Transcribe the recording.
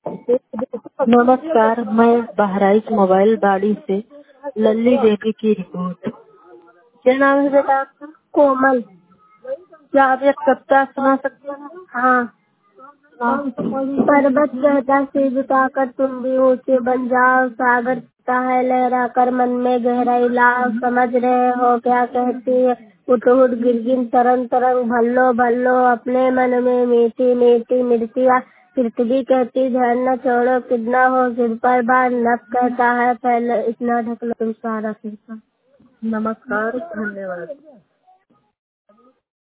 नमस्कार, मैं बहराइच मोबाइल बाड़ी से लल्ली देवी की रिपोर्ट। क्या नाम है बेटा आपका? कोमल। क्या आप एक कविता सुना सकते हैं? हाँ। पर्वत कहता सिर झुकाकर तुम भी ऊंचे बन जाओ, सागर कहता है लहरा कर मन में गहराई लाओ। समझ रहे हो क्या कहती है उठ उठ गिरगिन तरंग तरंग, भल्लो भल्लो अपने मन में मीठी मीठी मिर्चिया। पृथ्वी कहती ध्यान न छोड़ो कितना हो सिर पर बार, नभ कहता है पहले इतना ढक लो तुम सारा सिर पर। नमस्कार, धन्यवाद।